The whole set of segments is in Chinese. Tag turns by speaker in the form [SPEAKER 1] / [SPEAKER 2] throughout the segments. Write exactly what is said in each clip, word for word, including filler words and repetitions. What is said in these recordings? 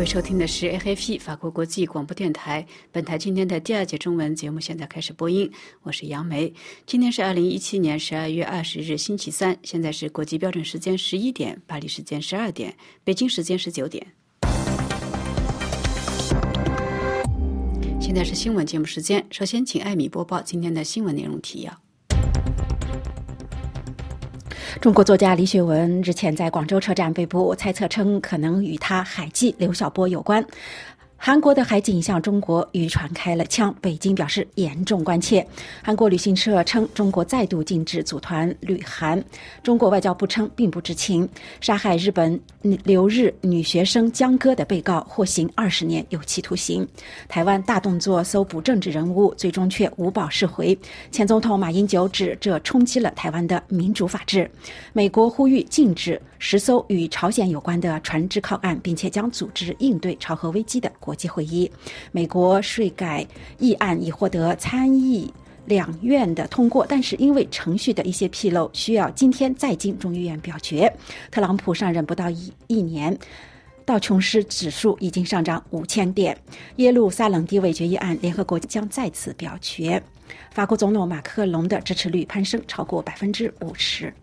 [SPEAKER 1] 位收听的是 A F P 法国国际广播电台，本台今天的第二节中文节目现在开始播音，我是杨梅。今天是二零一七年十二月二十日星期三，现在是国际标准时间十一点，巴黎时间十二点，北京时间十九点。现在是新闻节目时间，首先请艾米播报今天的新闻内容提要。
[SPEAKER 2] 中国作家李雪文日前在广州车站被捕，猜测称可能与他海记刘晓波有关。韩国的海警向中国渔船开了枪，北京表示严重关切。韩国旅行社称中国再度禁止组团旅韩，中国外交部称并不知情。杀害日本留日女学生江歌的被告获刑二十年有期徒刑。台湾大动作搜捕政治人物，最终却无保释回。前总统马英九指这冲击了台湾的民主法治。美国呼吁禁止十艘与朝鲜有关的船只靠岸，并且将组织应对朝核危机的国际会议。美国税改议案已获得参议两院的通过，但是因为程序的一些纰漏，需要今天再经众议院表决。特朗普上任不到一一年，道琼斯指数已经上涨五千点。耶路撒冷地位决议案，联合国将再次表决。法国总统马克龙的支持率攀升超过百分之五十。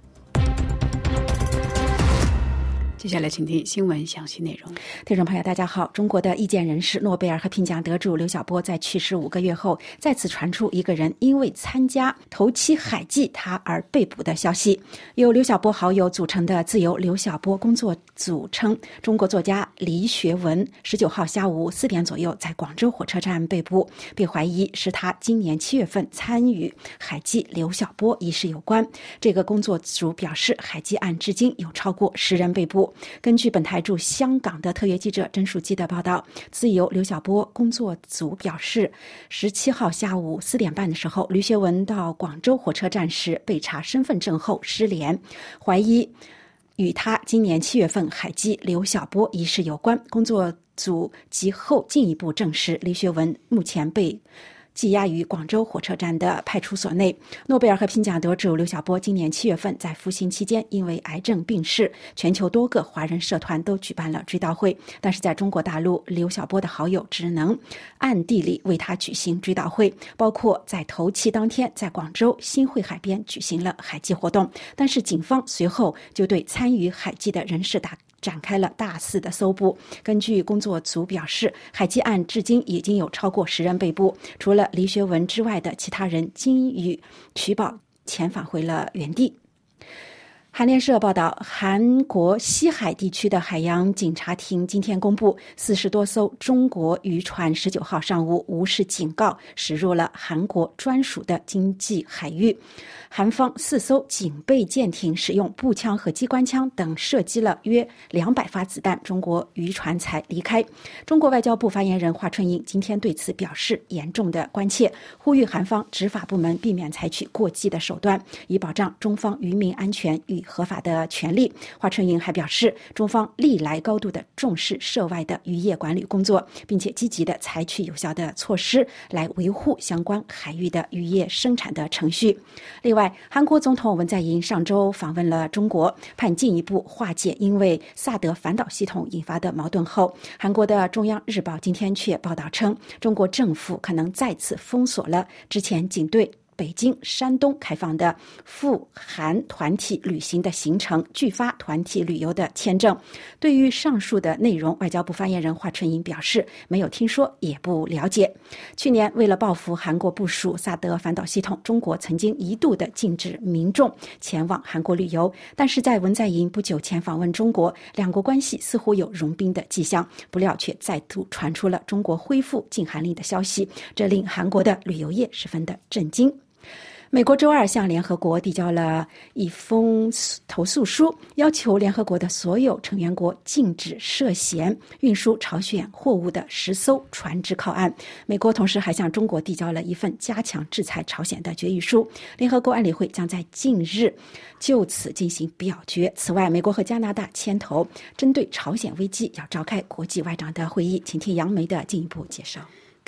[SPEAKER 1] 接下来请听新闻详细内容。
[SPEAKER 2] 听众朋友大家好，中国的意见人士诺贝尔和平奖得主刘晓波在去世五个月后，再次传出一个人因为参加头七海记他而被捕的消息。由刘晓波好友组成的自由刘晓波工作组称，中国作家黎学文十九号下午四点左右在广州火车站被捕，被怀疑是他今年七月份参与海记刘晓波一事有关。这个工作组表示，海记案至今有超过十人被捕。根据本台驻香港的特约记者甄树基的报道，自由刘晓波工作组表示，十七号下午四点半的时候，黎学文到广州火车站时被查身份证后失联，怀疑与他今年七月份海记刘晓波一事有关。工作组及后进一步证实，黎学文目前被羁押于广州火车站的派出所内。诺贝尔和平奖得主刘晓波今年七月份在服刑期间因为癌症病逝，全球多个华人社团都举办了追悼会，但是在中国大陆，刘晓波的好友只能暗地里为他举行追悼会，包括在头七当天在广州新会海边举行了海记活动，但是警方随后就对参与海记的人士打展开了大肆的搜捕。根据工作组表示，海记案至今已经有超过十人被捕，除了黎学文之外的其他人经予取保遣返回了原地。韩联社报道，韩国西海地区的海洋警察厅今天公布，四十多艘中国渔船十九号上午无视警告驶入了韩国专属的经济海域。韩方四艘警备舰艇使用步枪和机关枪等射击了约两百发子弹，中国渔船才离开。中国外交部发言人华春莹今天对此表示严重的关切，呼吁韩方执法部门避免采取过激的手段，以保障中方渔民安全与合法的权利。华春莹还表示，中方历来高度的重视涉外的渔业管理工作，并且积极的采取有效的措施来维护相关海域的渔业生产的程序。另外，韩国总统文在寅上周访问了中国，盼进一步化解因为萨德反导系统引发的矛盾后，韩国的中央日报今天却报道称，中国政府可能再次封锁了之前仅对北京、山东开放的赴韩团体旅行的行程，拒发团体旅游的签证。对于上述的内容，外交部发言人华春莹表示，没有听说也不了解。去年为了报复韩国部署萨德反导系统，中国曾经一度的禁止民众前往韩国旅游，但是在文在寅不久前访问中国，两国关系似乎有融冰的迹象，不料却再度传出了中国恢复禁韩令的消息，这令韩国的旅游业十分的震惊。美国周二向联合国递交了一封投诉书，要求联合国的所有成员国禁止涉嫌运输朝鲜货物的十艘船只靠岸。美国同时还向中国递交了一份加强制裁朝鲜的决议书，联合国安理会将在近日就此进行表决。此外，美国和加拿大牵头针对朝鲜危机要召开国际外长的会议。请听杨梅的进一步介绍。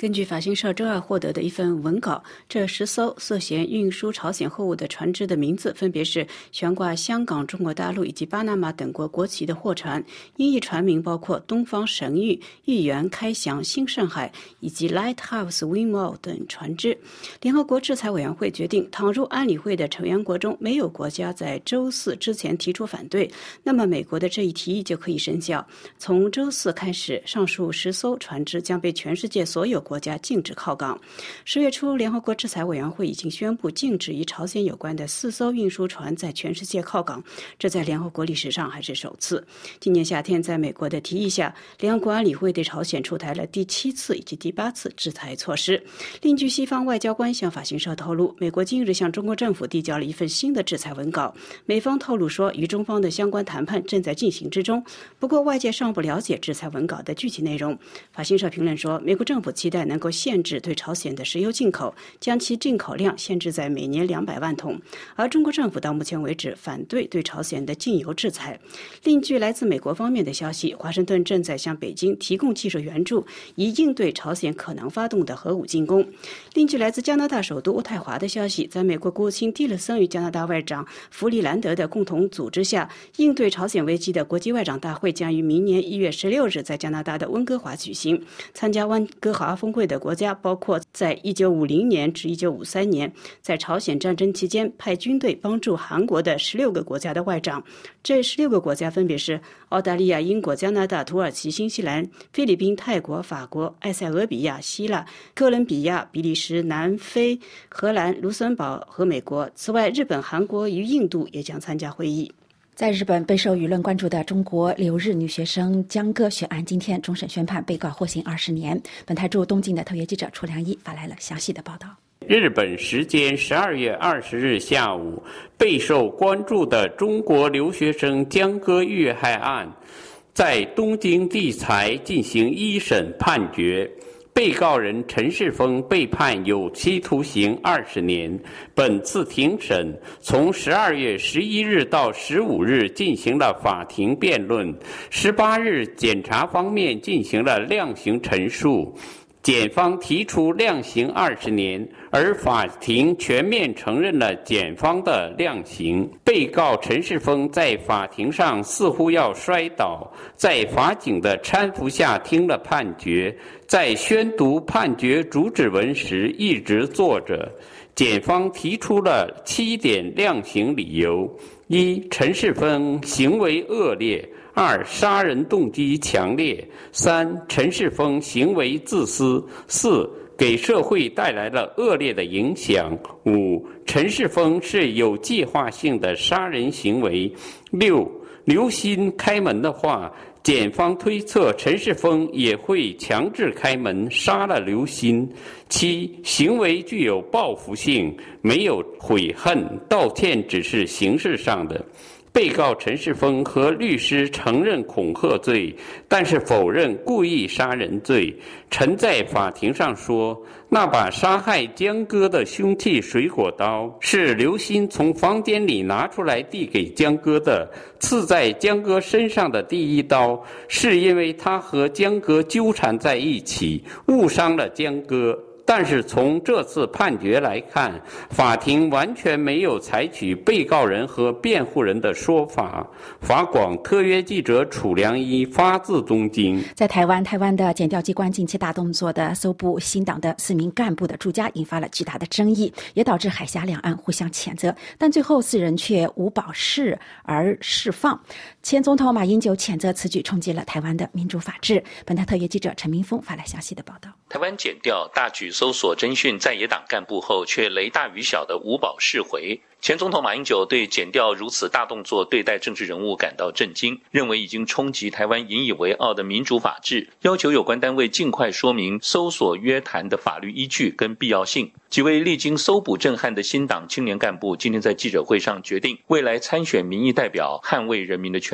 [SPEAKER 1] 根据法新社周二获得的一份文稿，这十艘涉嫌运输朝鲜货物的船只的名字分别是悬挂香港、中国大陆以及巴拿马等国国旗的货船，音译船名包括东方神谕、豫园、开祥、新盛海以及 Lighthouse Windmill 等船只。联合国制裁委员会决定，倘若安理会的成员国中没有国家在周四之前提出反对，那么美国的这一提议就可以生效。从周四开始，上述十艘船只将被全世界所有国家禁止靠港。十月初，联合国制裁委员会已经宣布禁止与朝鲜有关的四艘运输船在全世界靠港，这在联合国历史上还是首次。今年夏天，在美国的提议下，联合国安理会对朝鲜出台了第七次以及第八次制裁措施。另据西方外交官向法新社透露，美国近日向中国政府递交了一份新的制裁文稿，美方透露说，与中方的相关谈判正在进行之中，不过外界尚不了解制裁文稿的具体内容。法新社评论说，美国政府期待能够限制对朝鲜的石油进口，将其进口量限制在每年两百万桶，而中国政府到目前为止反对对朝鲜的禁油制裁。另据来自美国方面的消息，华盛顿正在向北京提供技术援助，以应对朝鲜可能发动的核武进攻。另据来自加拿大首都渥太华的消息，在美国国务卿蒂勒森与加拿大外长弗里兰德的共同组织下，应对朝鲜危机的国际外长大会将于明年一月十六日在加拿大的温哥华举行。参加温哥华峰会的国家包括在一九五零年至一九五三年在朝鲜战争期间派军队帮助韩国的十六个国家的外长。这十六个国家分别是澳大利亚、英国、加拿大、土耳其、新西兰、菲律宾、泰国、法国、埃塞俄比亚、希腊、哥伦比亚、比利时、南非、荷兰、卢森堡和美国。此外，日本、韩国与印度也将参加会议。
[SPEAKER 2] 在日本备受舆论关注的中国留日女学生江歌血案，今天终审宣判，被告获刑二十年。本台驻东京的特约记者楚良一发来了详细的报道。
[SPEAKER 3] 日本时间十二月二十日下午，备受关注的中国留学生江歌遇害案在东京地裁进行一审判决。被告人陈世峰被判有期徒刑二十年。本次庭审从十二月十一日到十五日进行了法庭辩论，十八日检察方面进行了量刑陈述。检方提出量刑二十年，而法庭全面承认了检方的量刑。被告陈世峰在法庭上似乎要摔倒，在法警的搀扶下听了判决，在宣读判决主旨文时一直坐着。检方提出了七点量刑理由：一、陈世峰行为恶劣；二、杀人动机强烈；三、陈世峰行为自私；四、给社会带来了恶劣的影响；五、陈世峰是有计划性的杀人行为；六、刘鑫开门的话，检方推测陈世峰也会强制开门杀了刘鑫。七、行为具有报复性，没有悔恨，道歉只是形式上的。被告陈世峰和律师承认恐吓罪，但是否认故意杀人罪。陈在法庭上说，那把杀害江歌的凶器水果刀是刘鑫从房间里拿出来递给江歌的，刺在江歌身上的第一刀是因为他和江歌纠缠在一起，误伤了江歌。但是从这次判决来看，法庭完全没有采取被告人和辩护人的说法。法广特约记者楚良一发自东京。
[SPEAKER 2] 在台湾，台湾的检调机关近期大动作的搜捕新党的四名干部的住家，引发了巨大的争议，也导致海峡两岸互相谴责，但最后四人却无保释而释放。前总统马英九谴责此举冲击了台湾的民主法治。本台特约记者陈明峰发来详细的报道。
[SPEAKER 4] 台湾检调大举搜索侦讯在野党干部后，却雷大雨小的无保释回。前总统马英九对检调如此大动作对待政治人物感到震惊，认为已经冲击台湾引以为傲的民主法治，要求有关单位尽快说明搜索约谈的法律依据跟必要性。几位历经搜捕震撼的新党青年干部今天在记者会上决定，未来参选民意代表，捍卫人民的权利。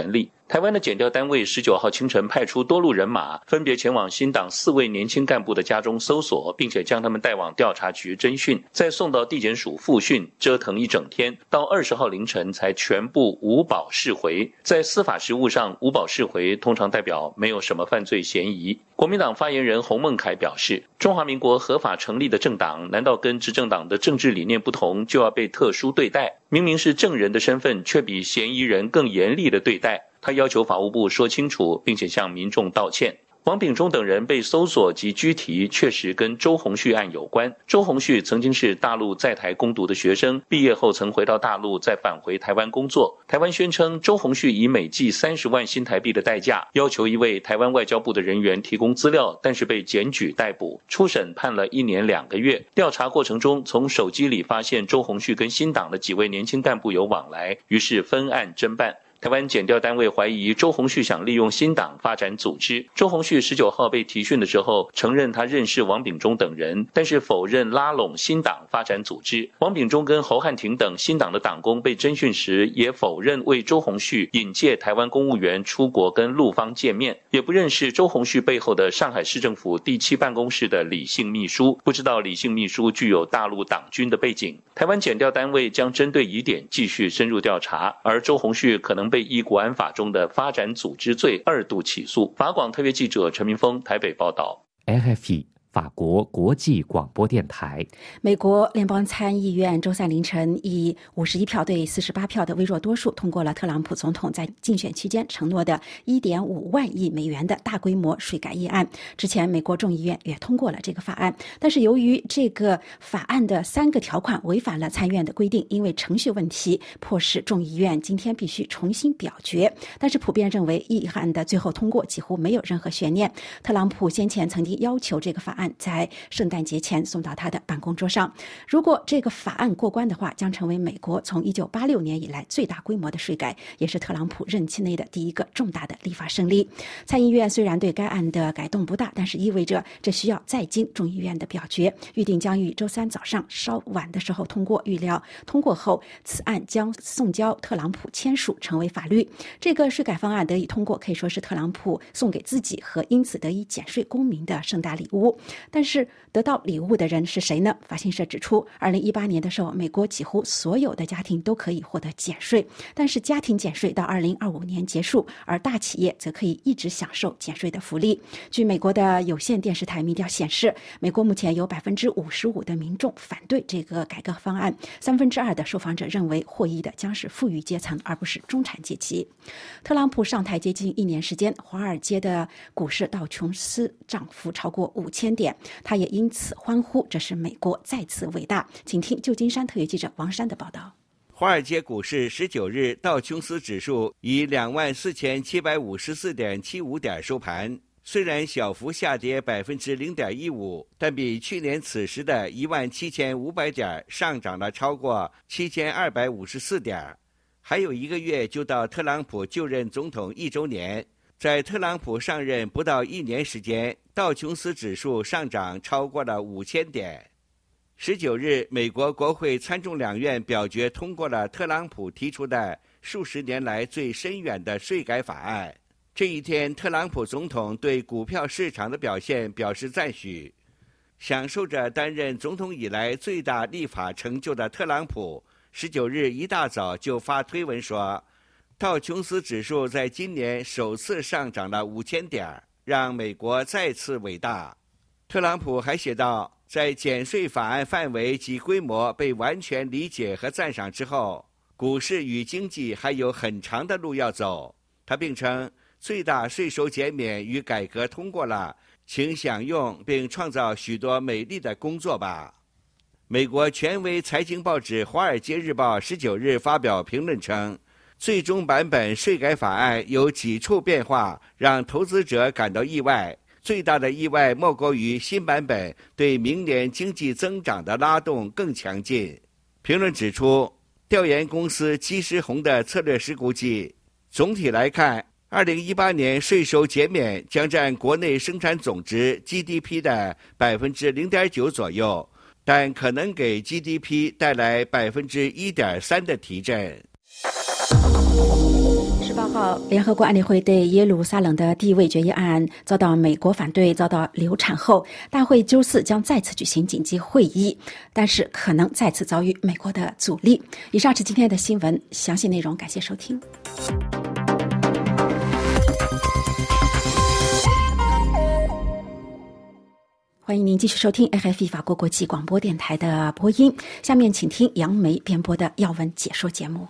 [SPEAKER 4] 台湾的检调单位十九号清晨派出多路人马，分别前往新党四位年轻干部的家中搜索，并且将他们带往调查局侦讯，再送到地检署复讯，折腾一整天，到二十号凌晨才全部无保释回。在司法实务上，无保释回通常代表没有什么犯罪嫌疑。国民党发言人洪孟凯表示，中华民国合法成立的政党，难道跟执政党的政治理念不同，就要被特殊对待？明明是证人的身份，却比嫌疑人更严厉的对待。他要求法务部说清楚，并且向民众道歉。王炳忠等人被搜索及拘提，确实跟周鸿旭案有关。周鸿旭曾经是大陆在台攻读的学生，毕业后曾回到大陆，再返回台湾工作。台湾宣称，周鸿旭以每季三十万新台币的代价，要求一位台湾外交部的人员提供资料，但是被检举逮捕。初审判了一年两个月。调查过程中，从手机里发现周鸿旭跟新党的几位年轻干部有往来，于是分案侦办。台湾检调单位怀疑周鸿旭想利用新党发展组织。周鸿旭十九号被提讯的时候，承认他认识王炳忠等人，但是否认拉拢新党发展组织。王炳忠跟侯汉廷等新党的党工被侦讯时，也否认为周鸿旭引介台湾公务员出国跟陆方见面，也不认识周鸿旭背后的上海市政府第七办公室的李姓秘书，不知道李姓秘书具有大陆党军的背景。台湾检调单位将针对疑点继续深入调查，而周鸿旭可能被依国安法中的发展组织罪二度起诉。法广特约记者陈明峰台北报道。
[SPEAKER 5] F F P法国国际广播电台。
[SPEAKER 2] 美国联邦参议院周三凌晨以五十一票对四十八票的微弱多数通过了特朗普总统在竞选期间承诺的 一点五万亿美元的大规模税改议案。之前美国众议院也通过了这个法案，但是由于这个法案的三个条款违反了参院的规定，因为程序问题，迫使众议院今天必须重新表决。但是普遍认为议案的最后通过几乎没有任何悬念。特朗普先前曾经要求这个法案在圣诞节前送到他的办公桌上。如果这个法案过关的话，将成为美国从一九八六年以来最大规模的税改，也是特朗普任期内的第一个重大的立法胜利。参议院虽然对该案的改动不大，但是意味着这需要再经众议院的表决，预定将于周三早上稍晚的时候通过。预料通过后，此案将送交特朗普签署成为法律。这个税改方案得以通过，可以说是特朗普送给自己和因此得以减税公民的盛大礼物。但是得到礼物的人是谁呢？法新社指出，二零一八年的时候，美国几乎所有的家庭都可以获得减税，但是家庭减税到二零二五年结束，而大企业则可以一直享受减税的福利。据美国的有线电视台民调显示，美国目前有百分之五十五的民众反对这个改革方案，三分之二的受访者认为获益的将是富裕阶层，而不是中产阶级。特朗普上台接近一年时间，华尔街的股市道琼斯涨幅超过五千点，他也因此欢呼，这是美国再次伟大。请听旧金山特约记者王山的报道。
[SPEAKER 6] 华尔街股市十九日道琼斯指数以两万四千七百五十四点七五点收盘，虽然小幅下跌百分之零点一五，但比去年此时的一万七千五百点上涨了超过七千二百五十四点。还有一个月就到特朗普就任总统一周年，在特朗普上任不到一年时间，道琼斯指数上涨超过了五千点。十九日，美国国会参众两院表决通过了特朗普提出的数十年来最深远的税改法案。这一天，特朗普总统对股票市场的表现表示赞许。享受着担任总统以来最大立法成就的特朗普，十九日一大早就发推文说，道琼斯指数在今年首次上涨了五千点，让美国再次伟大。特朗普还写道，在减税法案范围及规模被完全理解和赞赏之后，股市与经济还有很长的路要走。他并称，最大税收减免与改革通过了，请享用并创造许多美丽的工作吧。美国权威财经报纸《华尔街日报》十九日发表评论称，最终版本税改法案有几处变化让投资者感到意外，最大的意外莫过于新版本对明年经济增长的拉动更强劲。评论指出，调研公司基石红的策略师估计，总体来看，二零一八年税收减免将占国内生产总值 G D P 的 百分之零点九 左右，但可能给 G D P 带来 百分之一点三 的提振。
[SPEAKER 2] 十八号，联合国安理会对耶路撒冷的地位决议案遭到美国反对，遭到流产后，大会周四将再次举行紧急会议，但是可能再次遭遇美国的阻力。以上是今天的新闻，详细内容感谢收听。欢迎您继续收听 F F 法国国际广播电台的播音。下面请听杨梅编播的要闻解说节目。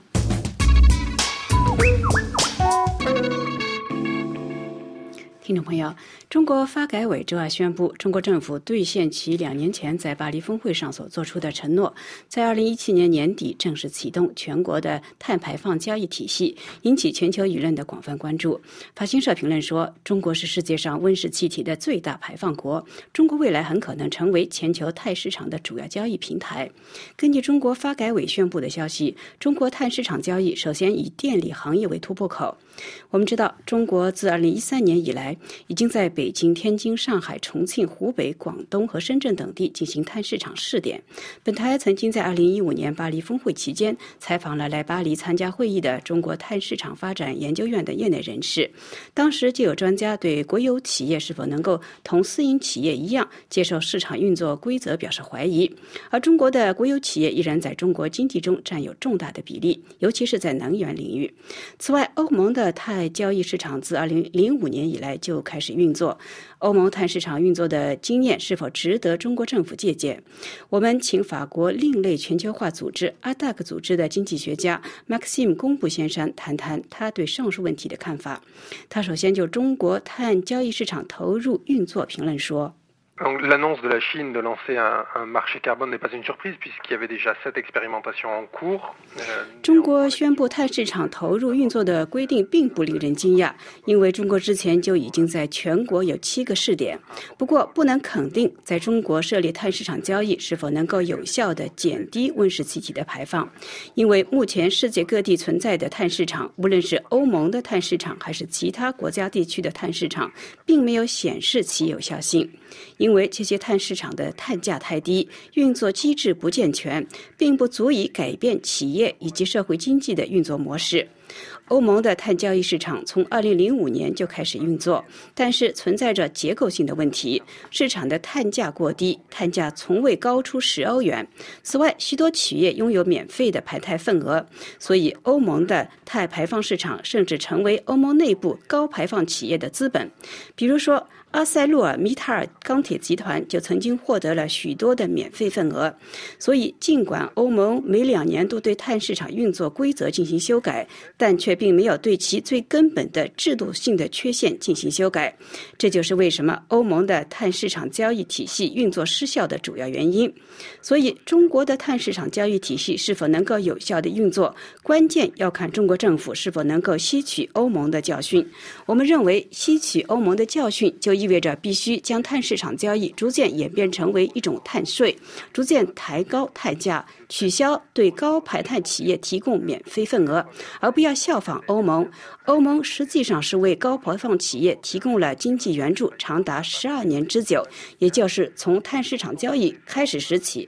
[SPEAKER 1] 听众朋友，中国发改委周二宣布，中国政府兑现其两年前在巴黎峰会上所做出的承诺，在二零一七年年底正式启动全国的碳排放交易体系，引起全球舆论的广泛关注。法新社评论说，中国是世界上温室气体的最大排放国，中国未来很可能成为全球碳市场的主要交易平台。根据中国发改委宣布的消息，中国碳市场交易首先以电力行业为突破口。我们知道，中国自二零一三年以来，已经在北京、天津、上海、重庆、湖北、广东和深圳等地进行碳市场试点。本台曾经在二零一五年巴黎峰会期间采访了来巴黎参加会议的中国碳市场发展研究院的业内人士，当时就有专家对国有企业是否能够同私营企业一样接受市场运作规则表示怀疑。而中国的国有企业依然在中国经济中占有重大的比例，尤其是在能源领域。此外，欧盟的碳交易市场自二零零五年以来就开始运作，欧盟碳市场运作的经验是否值得中国政府借鉴？我们请法国另类全球化组织阿达克组织的经济学家 Maxime 公布先生谈谈他对上述问题的看法。他首先就中国碳交易市场投入运作评论说。
[SPEAKER 7] L'annonce de la Chine de lancer un, un marché carbone n'est pas une surprise puisqu'il y avait déjà sept expérimentations en cours.
[SPEAKER 1] 中国宣布碳市场投入运作的规定并不令人惊讶，因为中国之前就已经在全国有七个试点。不过，不能肯定在中国设立碳市场交易是否能够有效地减低温室气体的排放，因为目前世界各地存在的碳市场，无论是欧盟的碳市场还是其他国家地区的碳市场，并没有显示其有效性。因为这些碳市场的碳价太低，运作机制不健全，并不足以改变企业以及社会经济的运作模式。欧盟的碳交易市场从二零零五年就开始运作，但是存在着结构性的问题，市场的碳价过低，碳价从未高出十欧元。此外，许多企业拥有免费的排碳份额，所以欧盟的碳排放市场甚至成为欧盟内部高排放企业的资本。比如说，阿塞洛尔米塔尔钢铁集团就曾经获得了许多的免费份额。所以，尽管欧盟每两年都对碳市场运作规则进行修改，但却并没有对其最根本的制度性的缺陷进行修改。这就是为什么欧盟的碳市场交易体系运作失效的主要原因。所以，中国的碳市场交易体系是否能够有效的运作，关键要看中国政府是否能够吸取欧盟的教训。我们认为，吸取欧盟的教训就意味着必须将碳市场交易逐渐演变成为一种碳税，逐渐抬高碳价，取消对高排碳企业提供免费份额，而不要效仿欧盟。欧盟实际上是为高排放企业提供了经济援助，长达十二年之久，也就是从碳市场交易开始时起。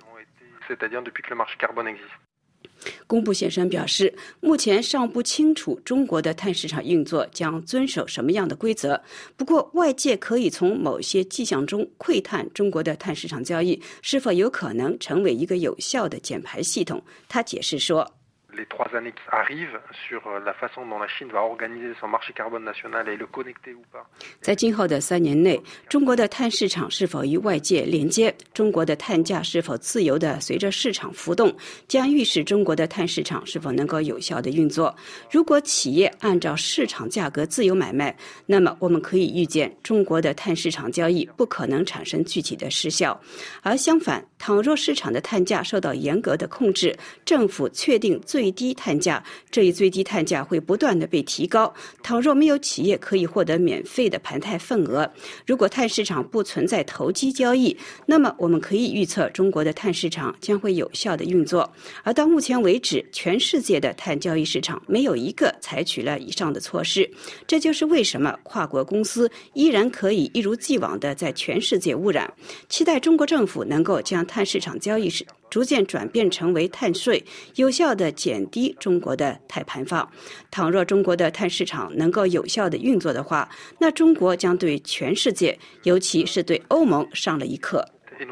[SPEAKER 1] 公布先生表示，目前尚不清楚中国的碳市场运作将遵守什么样的规则。不过，外界可以从某些迹象中窥探中国的碳市场交易是否有可能成为一个有效的减排系统。他解释说。
[SPEAKER 7] Les trois années qui arrivent sur la façon dont la Chine va organiser son marché carbone national et le connecter ou pas.
[SPEAKER 1] 在今后的三年内，中国的碳市场是否与外界连接，中国的碳价是否自由地随着市场浮动，将预示中国的碳市场是否能够有效地运作。如果企业按照市场价格自由买卖，那么我们可以预见中国的碳市场交易不可能产生具体的失效。而相反，倘若市场的碳价受到严格的控制，政府确定最最低碳价，这一最低碳价会不断的被提高。倘若没有企业可以获得免费的排碳份额，如果碳市场不存在投机交易，那么我们可以预测中国的碳市场将会有效的运作。而到目前为止，全世界的碳交易市场没有一个采取了以上的措施。这就是为什么跨国公司依然可以一如既往的在全世界污染。期待中国政府能够将碳市场交易逐渐转变成为碳税，有效地减低中国的碳排放。倘若中国的碳市场能够有效地运作的话，那中国将对全世界，尤其是对欧盟上了一课。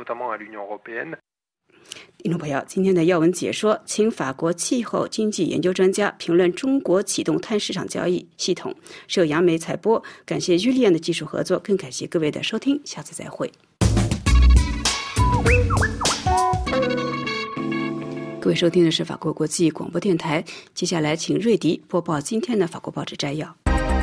[SPEAKER 1] 听众朋友，今天的要闻解说，请法国气候经济研究专家评论中国启动碳市场交易系统，是由杨梅采播。感谢于丽安的技术合作，更感谢各位的收听，下次再会。各位收听的是法国国际广播电台，接下来请瑞迪播报今天的法国报纸摘要。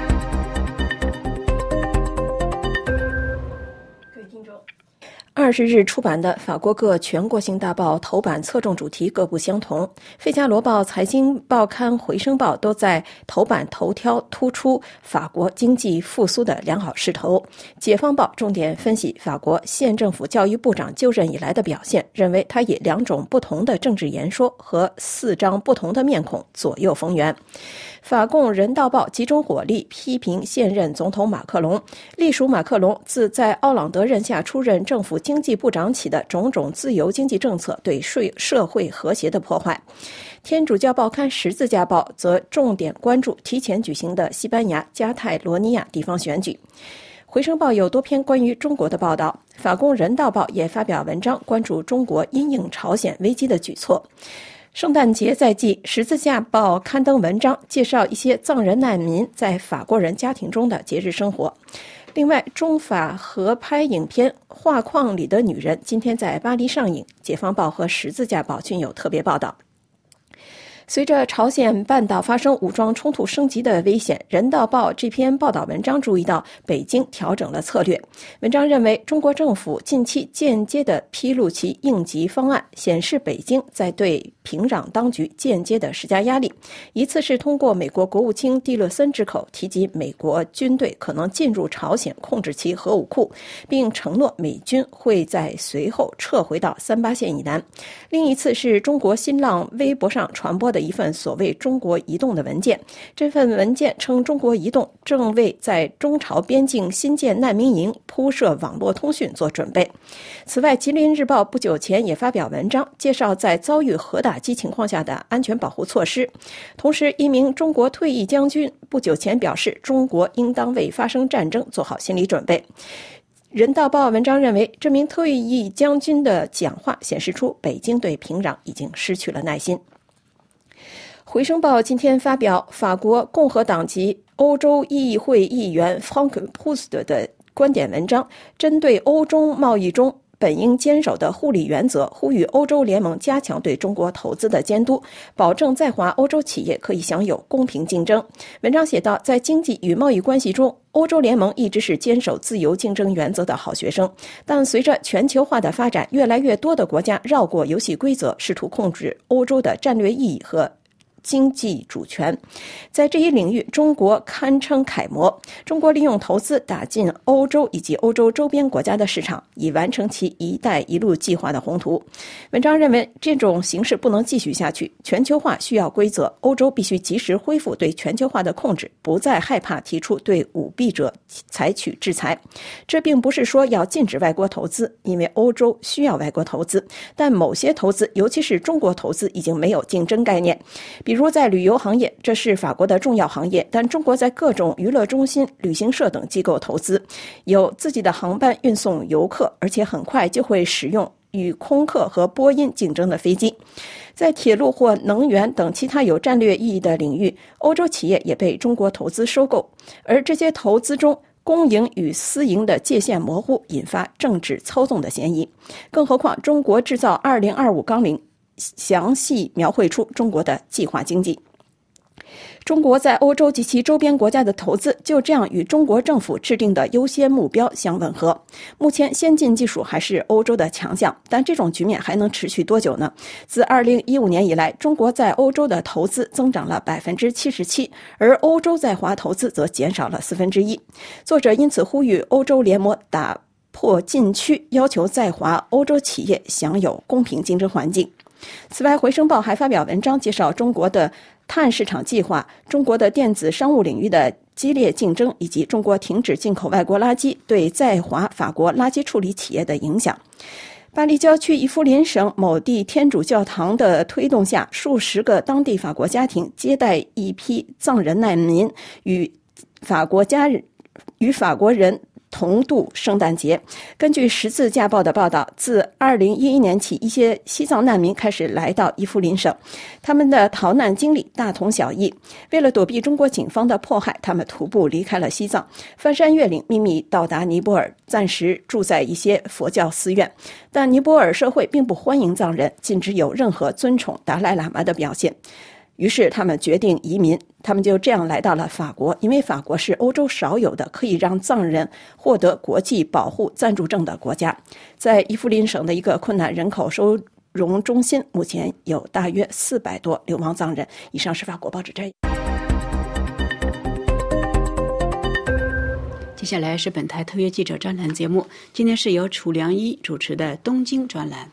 [SPEAKER 8] 二十日出版的法国各全国性大报头版侧重主题各不相同，《费加罗报》、《财经报刊》、《回声报》都在头版头条突出法国经济复苏的良好势头，《解放报》重点分析法国现政府教育部长就任以来的表现，认为他以两种不同的政治言说和四张不同的面孔左右逢源。法共人道报集中火力批评现任总统马克龙，隶属马克龙自在奥朗德任下出任政府经济部长起的种种自由经济政策对社会和谐的破坏。天主教报刊十字架报则重点关注提前举行的西班牙加泰罗尼亚地方选举。回声报有多篇关于中国的报道，法共人道报也发表文章关注中国因应朝鲜危机的举措。圣诞节在即，十字架报刊登文章介绍一些藏人难民在法国人家庭中的节日生活。另外，中法合拍影片《画框里的女人》今天在巴黎上映，解放报和十字架报均有特别报道。随着朝鲜半岛发生武装冲突升级的危险，人道报这篇报道文章注意到北京调整了策略。文章认为，中国政府近期间接地披露其应急方案，显示北京在对平壤当局间接地施加压力。一次是通过美国国务卿蒂勒森之口提及美国军队可能进入朝鲜控制其核武库，并承诺美军会在随后撤回到三八线以南。另一次是中国新浪微博上传播的一份所谓中国移动的文件，这份文件称中国移动正为在中朝边境新建难民营铺设网络通讯做准备。此外，吉林日报不久前也发表文章，介绍在遭遇核打击情况下的安全保护措施。同时，一名中国退役将军不久前表示，中国应当为发生战争做好心理准备。人道报文章认为，这名退役将军的讲话显示出北京对平壤已经失去了耐心。回声报今天发表法国共和党籍欧洲议会议员 Frank Proust 的观点文章，针对欧中贸易中本应坚守的互利原则，呼吁欧洲联盟加强对中国投资的监督，保证在华欧洲企业可以享有公平竞争。文章写道，在经济与贸易关系中，欧洲联盟一直是坚守自由竞争原则的好学生，但随着全球化的发展，越来越多的国家绕过游戏规则，试图控制欧洲的战略意义和经济主权。在这一领域，中国堪称楷模。中国利用投资打进欧洲以及欧洲周边国家的市场，以完成其一带一路计划的宏图。文章认为，这种形势不能继续下去，全球化需要规则，欧洲必须及时恢复对全球化的控制，不再害怕提出对舞弊者采取制裁。这并不是说要禁止外国投资，因为欧洲需要外国投资，但某些投资，尤其是中国投资，已经没有竞争概念。比如在旅游行业，这是法国的重要行业，但中国在各种娱乐中心、旅行社等机构投资，有自己的航班运送游客，而且很快就会使用与空客和波音竞争的飞机。在铁路或能源等其他有战略意义的领域，欧洲企业也被中国投资收购，而这些投资中公营与私营的界限模糊，引发政治操纵的嫌疑。更何况，中国制造二零二五纲领详细描绘出中国的计划经济。中国在欧洲及其周边国家的投资就这样与中国政府制定的优先目标相吻合。目前先进技术还是欧洲的强项，但这种局面还能持续多久呢？自二零一五年以来，中国在欧洲的投资增长了 百分之七十七， 而欧洲在华投资则减少了四分之一。作者因此呼吁欧洲联盟打破禁区，要求在华欧洲企业享有公平竞争环境。此外，回声报还发表文章介绍中国的碳市场计划、中国的电子商务领域的激烈竞争，以及中国停止进口外国垃圾对在华法国垃圾处理企业的影响。 巴黎郊区伊夫林省某地天主教堂的推动下，数十个当地法国家庭接待一批藏人难民，与法国家人与法国人同度圣诞节。根据十字架报的报道，自二零一一年起，一些西藏难民开始来到伊夫林省，他们的逃难经历大同小异。为了躲避中国警方的迫害，他们徒步离开了西藏，翻山越岭，秘密到达尼泊尔，暂时住在一些佛教寺院。但尼泊尔社会并不欢迎藏人，禁止有任何尊崇达赖喇嘛的表现。于是他们决定移民，他们就这样来到了法国，因为法国是欧洲少有的可以让藏人获得国际保护暂住证的国家。在伊夫林省的一个困难人口收容中心，目前有大约四百多流亡藏人。以上是法国报纸摘要。
[SPEAKER 1] 接下来是本台特约记者专栏节目，今天是由楚良一主持的东京专栏。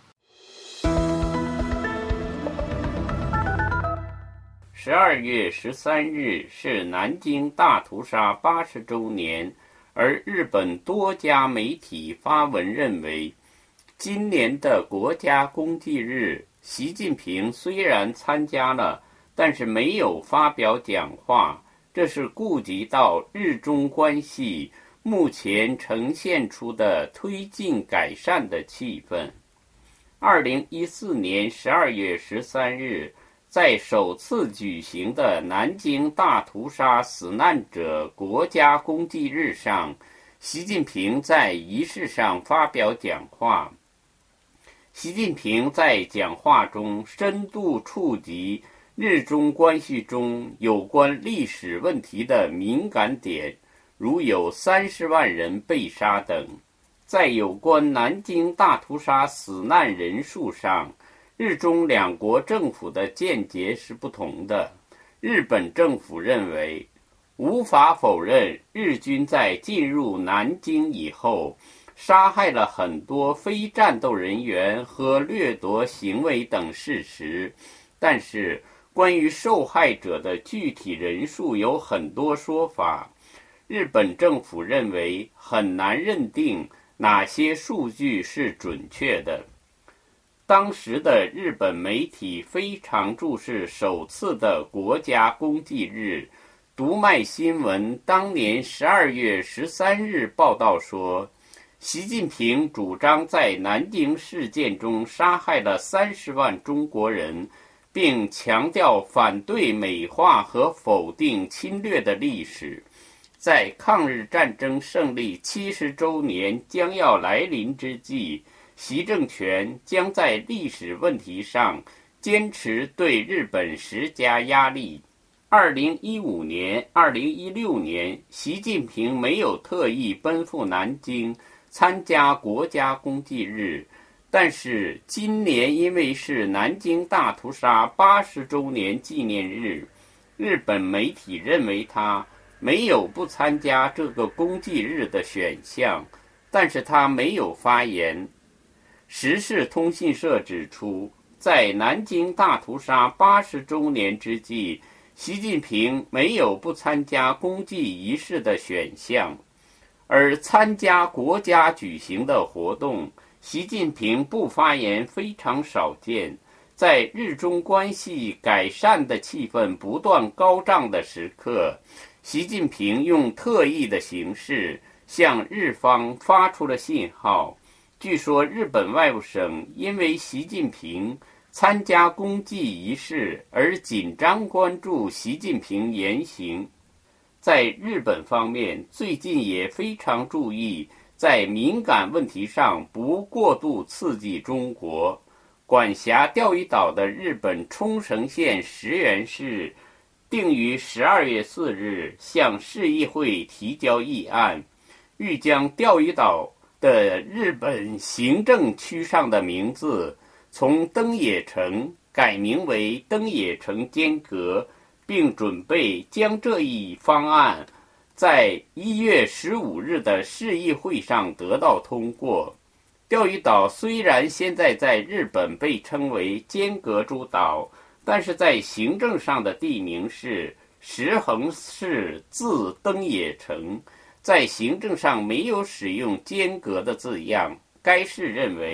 [SPEAKER 3] 十二月十三日是南京大屠杀八十周年，而日本多家媒体发文认为，今年的国家公祭日，习近平虽然参加了，但是没有发表讲话，这是顾及到日中关系目前呈现出的推进改善的气氛。二零一四年十二月十三日，在首次举行的南京大屠杀死难者国家公祭日上，习近平在仪式上发表讲话。习近平在讲话中深度触及日中关系中有关历史问题的敏感点，如有三十万人被杀等。在有关南京大屠杀死难人数上，日中两国政府的见解是不同的。日本政府认为，无法否认日军在进入南京以后，杀害了很多非战斗人员和掠夺行为等事实，但是关于受害者的具体人数有很多说法。日本政府认为很难认定哪些数据是准确的。当时的日本媒体非常注视首次的国家公祭日。读卖新闻当年十二月十三日报道说，习近平主张在南京事件中杀害了三十万中国人，并强调反对美化和否定侵略的历史。在抗日战争胜利七十周年将要来临之际，习政权将在历史问题上坚持对日本施加压力。二零一五年、二零一六年，习近平没有特意奔赴南京参加国家公祭日，但是今年因为是南京大屠杀八十周年纪念日，日本媒体认为他没有不参加这个公祭日的选项，但是他没有发言。时事通信社指出，在南京大屠杀八十周年之际，习近平没有不参加公祭仪式的选项，而参加国家举行的活动，习近平不发言非常少见。在日中关系改善的气氛不断高涨的时刻，习近平用特异的形式向日方发出了信号。据说日本外务省因为习近平参加公祭仪式而紧张关注习近平言行。在日本方面，最近也非常注意在敏感问题上不过度刺激中国。管辖钓鱼岛的日本冲绳县石垣市定于十二月四日向市议会提交议案，欲将钓鱼岛的日本行政区上的名字从登野城改名为登野城间阁，并准备将这一方案在一月十五日的市议会上得到通过。钓鱼岛虽然现在在日本被称为间阁诸岛，但是在行政上的地名是石横市自登野城，在行政上没有使用间隔的字样。该市认为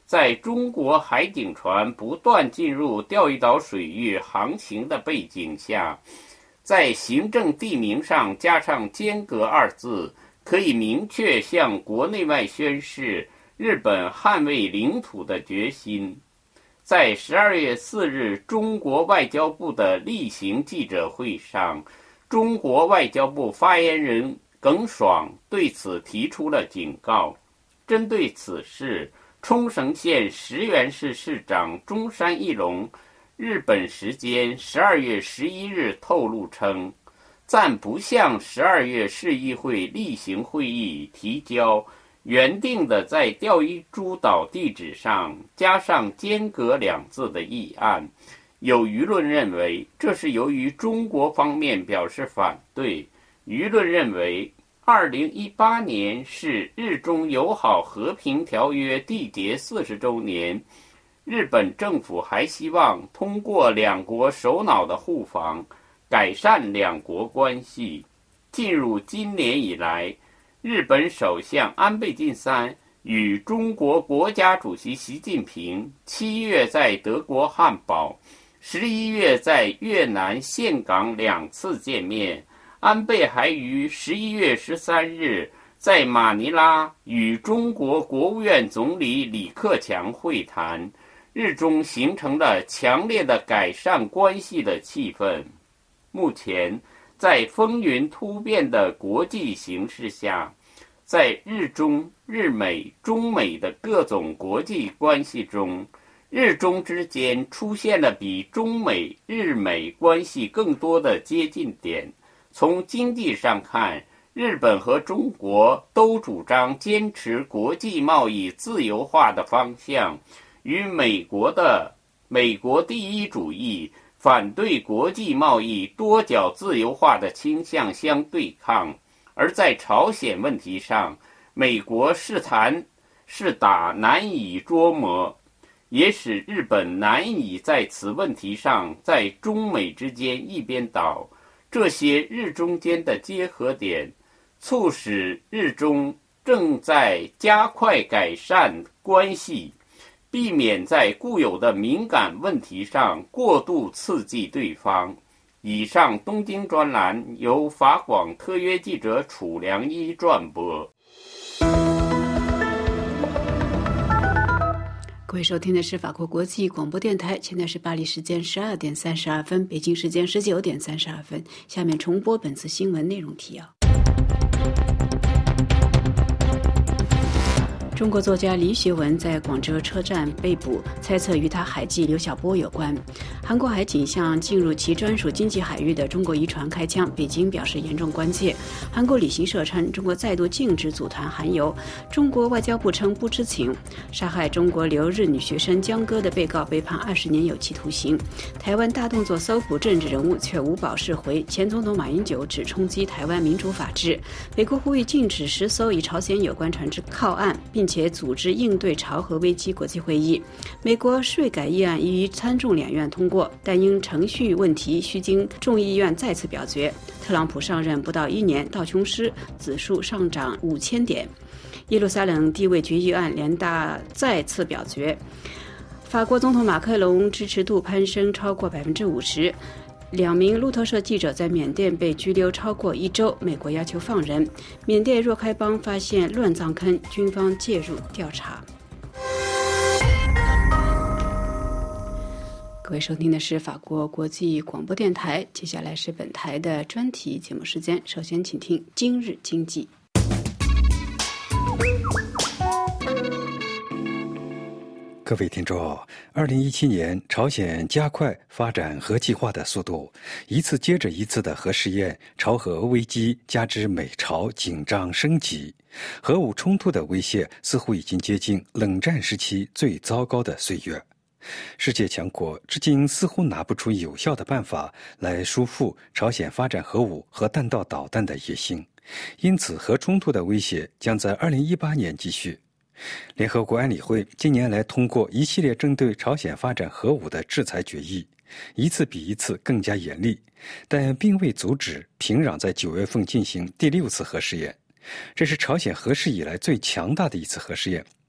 [SPEAKER 3] 在中国海警船不断进入钓鱼岛水域航行的背景下，在行政地名上加上间隔二字，可以明确向国内外宣示日本捍卫领土的决心。在十二月四日中国外交部的例行记者会上，中国外交部发言人耿爽对此提出了警告。针对此事，冲绳县石垣市市长中山义隆日本时间十二月十一日透露称，暂不向十二月市议会例行会议提交原定的在钓鱼诸岛地址上加上间隔两字的议案。有舆论认为这是由于中国方面表示反对。舆论认为二零一八年是日中友好和平条约缔结四十周年，日本政府还希望通过两国首脑的互访，改善两国关系。进入今年以来，日本首相安倍晋三与中国国家主席习近平七月在德国汉堡，十一月在越南岘港两次见面。安倍还于十一月十三日在马尼拉与中国国务院总理李克强会谈，日中形成了强烈的改善关系的气氛。目前，在风云突变的国际形势下，在日中、日美、中美的各种国际关系中，日中之间出现了比中美、日美关系更多的接近点。从经济上看，日本和中国都主张坚持国际贸易自由化的方向，与美国的美国第一主义反对国际贸易多角自由化的倾向相对抗。而在朝鲜问题上，美国是谈是打难以捉摸，也使日本难以在此问题上在中美之间一边倒。这些日中间的结合点，促使日中正在加快改善关系，避免在固有的敏感问题上过度刺激对方。以上东京专栏由法广特约记者楚良一转播。
[SPEAKER 1] 各位收听的是法国国际广播电台，现在是巴黎时间十二点三十二分，北京时间十九点三十二分。下面重播本次新闻内容提要。中国作家李学文在广州车站被捕，猜测与他海记刘晓波有关。韩国海警向进入其专属经济海域的中国渔船开枪，北京表示严重关切。韩国旅行社称，中国再度禁止组团韩游。中国外交部称不知情。杀害中国留日女学生江歌的被告被判二十年有期徒刑。台湾大动作搜捕政治人物却无保释回，前总统马英九只冲击台湾民主法治。美国呼吁禁止十艘与朝鲜有关船只靠岸，并且组织应对朝核危机国际会议。美国税改议案已于参众两院通过，但因程序问题需经众议院再次表决。特朗普上任不到一年，道琼斯指数上涨五千点。耶路撒冷地位决议案联大再次表决。法国总统马克龙支持度攀升超过百分之五十。两名路透社记者在缅甸被拘留超过一周，美国要求放人。缅甸若开邦发现乱葬坑，军方介入调查。各位收听的是法国国际广播电台，接下来是本台的专题节目时间。首先请听今日经济。
[SPEAKER 9] 各位听众，二零一七年，朝鲜加快发展核计划的速度，一次接着一次的核试验，朝核危机加之美朝紧张升级，核武冲突的威胁似乎已经接近冷战时期最糟糕的岁月。世界强国至今似乎拿不出有效的办法来束缚朝鲜发展核武和弹道导弹的野心，因此核冲突的威胁将在二零一八年继续。联合国安理会近年来通过一系列针对朝鲜发展核武的制裁决议，一次比一次更加严厉，但并未阻止平壤在九月份进行第六次核试验。这是朝鲜核试以来最强大的一次核试验，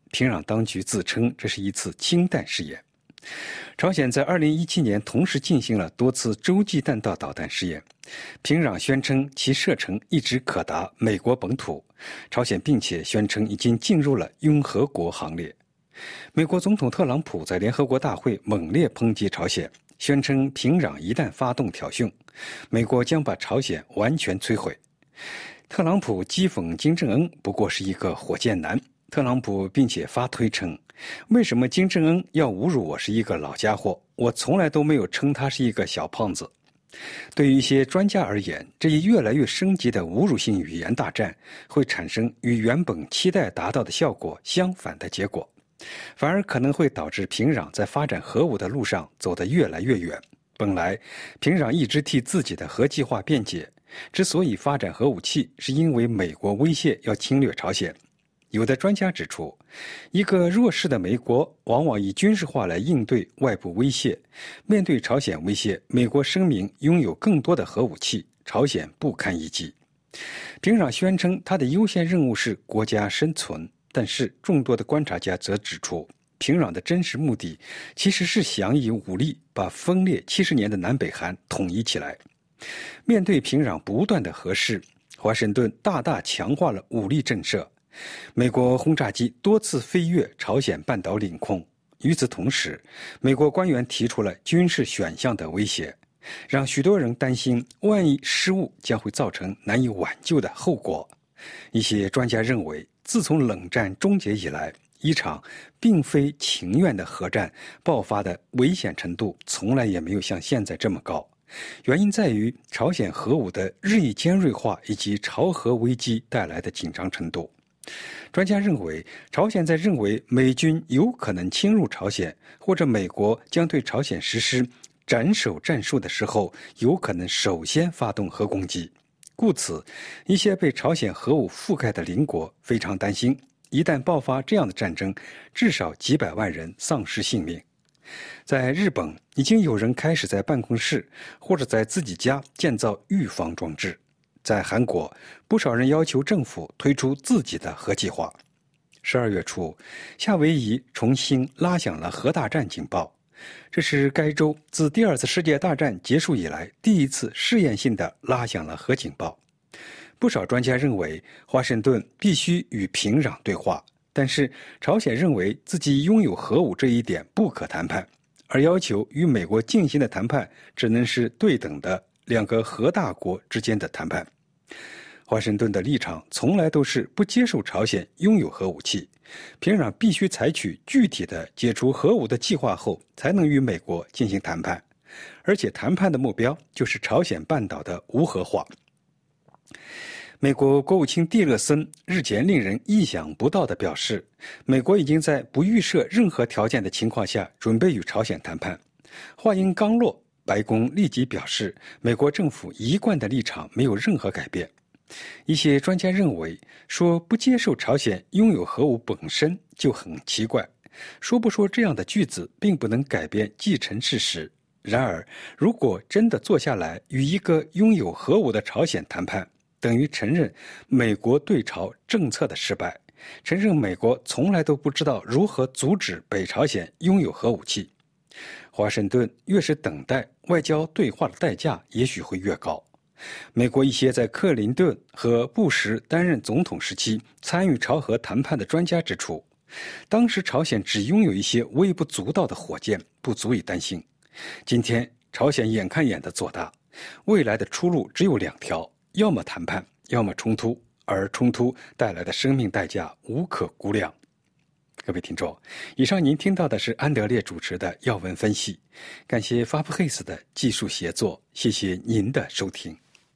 [SPEAKER 9] 平壤当局自称这是一次氢弹试验。朝鲜在二零一七年同时进行了多次洲际弹道导弹试验，平壤宣称其射程一直可达美国本土，朝鲜并且宣称已经进入了拥核国行列。美国总统特朗普在联合国大会猛烈抨击朝鲜，宣称平壤一旦发动挑衅，美国将把朝鲜完全摧毁。特朗普讥讽金正恩不过是一个火箭男，特朗普并且发推称，为什么金正恩要侮辱我是一个老家伙？我从来都没有称他是一个小胖子。对于一些专家而言，这一越来越升级的侮辱性语言大战会产生与原本期待达到的效果相反的结果，反而可能会导致平壤在发展核武的路上走得越来越远。本来平壤一直替自己的核计划辩解，之所以发展核武器，是因为美国威胁要侵略朝鲜。有的专家指出，一个弱势的美国往往以军事化来应对外部威胁。面对朝鲜威胁，美国声明拥有更多的核武器，朝鲜不堪一击。平壤宣称它的优先任务是国家生存，但是众多的观察家则指出，平壤的真实目的其实是想以武力把分裂七十年的南北韩统一起来。面对平壤不断的核试，华盛顿大大强化了武力震慑。美国轰炸机多次飞越朝鲜半岛领空，与此同时，美国官员提出了军事选项的威胁，让许多人担心万一失误将会造成难以挽救的后果。一些专家认为，自从冷战终结以来，一场并非情愿的核战爆发的危险程度从来也没有像现在这么高。原因在于朝鲜核武的日益尖锐化以及朝核危机带来的紧张程度。专家认为，朝鲜在认为美军有可能侵入朝鲜，或者美国将对朝鲜实施斩首战术的时候，有可能首先发动核攻击。故此，一些被朝鲜核武覆盖的邻国非常担心，一旦爆发这样的战争，至少几百万人丧失性命。在日本，已经有人开始在办公室或者在自己家建造预防装置。在韩国，不少人要求政府推出自己的核计划。十二月初，夏威夷重新拉响了核大战警报，这是该州自第二次世界大战结束以来第一次试验性的拉响了核警报。不少专家认为，华盛顿必须与平壤对话，但是朝鲜认为自己拥有核武这一点不可谈判，而要求与美国进行的谈判只能是对等的两个核大国之间的谈判。华盛顿的立场从来都是不接受朝鲜拥有核武器，平壤必须采取具体的解除核武的计划后，才能与美国进行谈判，而且谈判的目标就是朝鲜半岛的无核化。美国国务卿蒂勒森日前令人意想不到地表示，美国已经在不预设任何条件的情况下准备与朝鲜谈判。话音刚落，白宫立即表示，美国政府一贯的立场没有任何改变。一些专家认为，说不接受朝鲜拥有核武本身就很奇怪，说不说这样的句子并不能改变既成事实。然而，如果真的坐下来与一个拥有核武的朝鲜谈判，等于承认美国对朝政策的失败，承认美国从来都不知道如何阻止北朝鲜拥有核武器。华盛顿越是等待，外交对话的代价也许会越高。美国一些在克林顿和布什担任总统时期参与朝核谈判的专家指出，当时朝鲜只拥有一些微不足道的火箭，不足以担心。今天朝鲜眼看眼的做大，未来的出路只有两条，要么谈判，要么冲突，而冲突带来的生命代价无可估量。各位听众，以上您听到的是安德烈主持的要闻分析，感谢法布黑斯的技术协作，谢谢您的收听。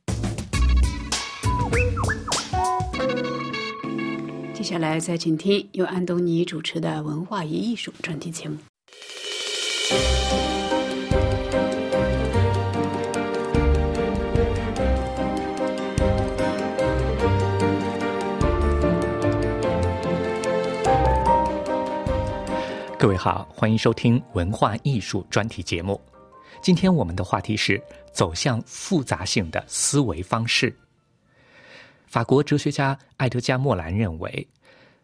[SPEAKER 1] 接下来再请听由安东尼主持的文化与艺术专题节目。
[SPEAKER 5] 各位好，欢迎收听文化艺术专题节目。今天我们的话题是走向复杂性的思维方式。法国哲学家埃德加·莫兰认为，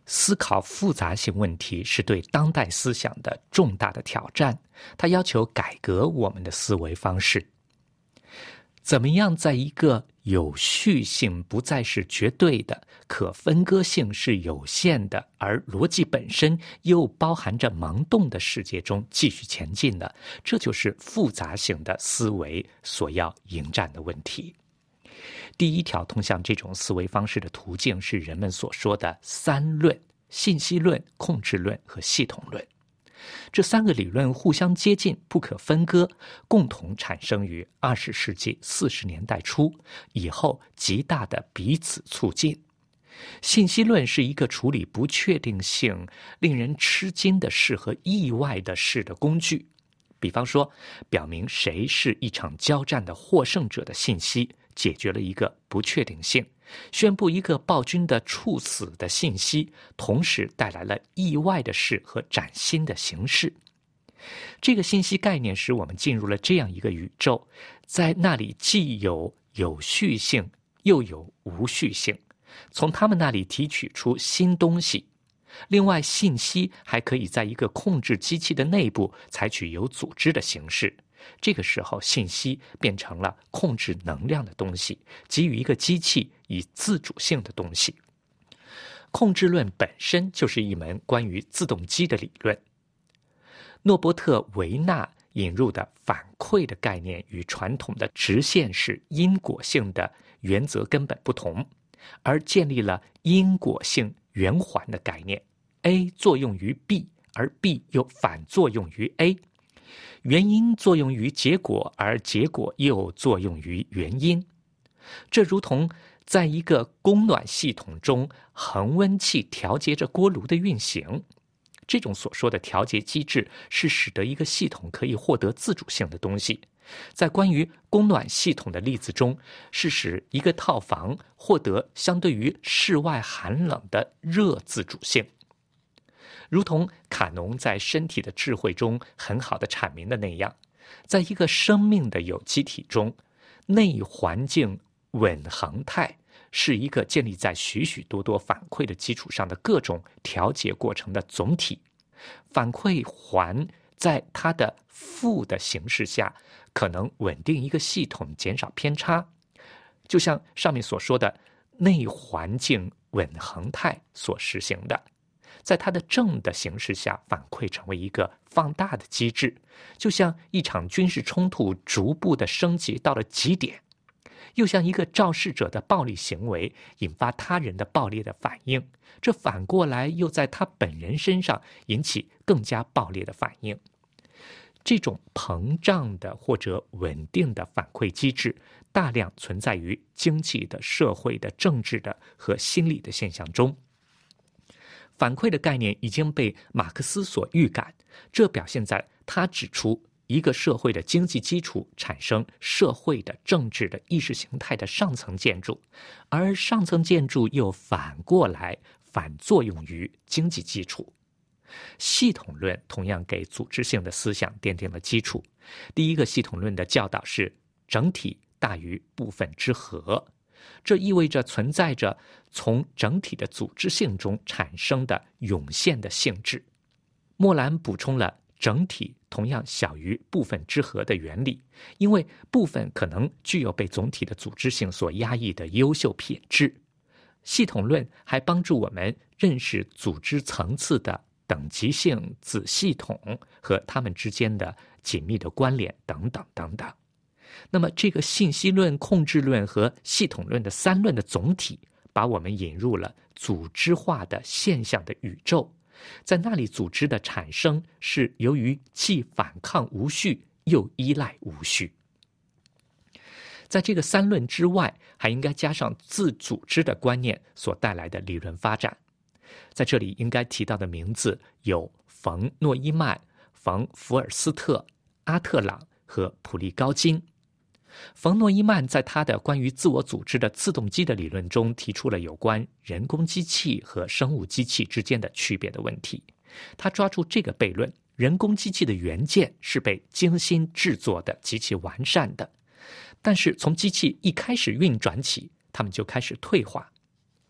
[SPEAKER 5] 思考复杂性问题是对当代思想的重大的挑战，它要求改革我们的思维方式。怎么样在一个有序性不再是绝对的，可分割性是有限的，而逻辑本身又包含着盲动的世界中继续前进呢？这就是复杂性的思维所要迎战的问题。第一条通向这种思维方式的途径是人们所说的三论：信息论、控制论和系统论。这三个理论互相接近，不可分割，共同产生于二十世纪四十年代初，以后极大的彼此促进。信息论是一个处理不确定性、令人吃惊的事和意外的事的工具。比方说，表明谁是一场交战的获胜者的信息，解决了一个不确定性；宣布一个暴君的处死的信息，同时带来了意外的事和崭新的形式。这个信息概念使我们进入了这样一个宇宙，在那里既有有序性，又有无序性，从他们那里提取出新东西。另外，信息还可以在一个控制机器的内部采取有组织的形式。这个时候，信息变成了控制能量的东西，给予一个机器以自主性的东西。控制论本身就是一门关于自动机的理论。诺伯特·维纳引入的反馈的概念与传统的直线式因果性的原则根本不同，而建立了因果性圆环的概念。 A 作用于 B， 而 B 又反作用于 A。 原因作用于结果，而结果又作用于原因。这如同在一个供暖系统中，恒温器调节着锅炉的运行。这种所说的调节机制是使得一个系统可以获得自主性的东西。在关于供暖系统的例子中，是使一个套房获得相对于室外寒冷的热自主性。如同卡农在《身体的智慧》中很好的阐明的那样，在一个生命的有机体中，内环境稳恒态是一个建立在许许多多反馈的基础上的各种调节过程的总体。反馈环在它的负的形式下，可能稳定一个系统，减少偏差，就像上面所说的内环境稳恒态所实行的。在它的正的形式下，反馈成为一个放大的机制，就像一场军事冲突逐步的升级到了极点，又像一个肇事者的暴力行为引发他人的暴烈的反应，这反过来又在他本人身上引起更加暴烈的反应。这种膨胀的或者稳定的反馈机制大量存在于经济的、社会的、政治的和心理的现象中。反馈的概念已经被马克思所预感，这表现在他指出一个社会的经济基础产生社会的、政治的、意识形态的上层建筑，而上层建筑又反过来反作用于经济基础。系统论同样给组织性的思想奠定了基础。第一个系统论的教导是整体大于部分之和，这意味着存在着从整体的组织性中产生的涌现的性质。莫兰补充了整体同样小于部分之和的原理，因为部分可能具有被总体的组织性所压抑的优秀品质。系统论还帮助我们认识组织层次的等级性子系统和它们之间的紧密的关联等等等等。那么这个信息论、控制论和系统论的三论的总体，把我们引入了组织化的现象的宇宙。在那里，组织的产生是由于既反抗无序又依赖无序。在这个三论之外，还应该加上自组织的观念所带来的理论发展。在这里应该提到的名字有冯诺依曼、冯福尔斯特、阿特朗和普利高金。冯诺依曼在他的关于自我组织的自动机的理论中提出了有关人工机器和生物机器之间的区别的问题。他抓住这个悖论，人工机器的元件是被精心制作的、极其完善的，但是从机器一开始运转起，它们就开始退化。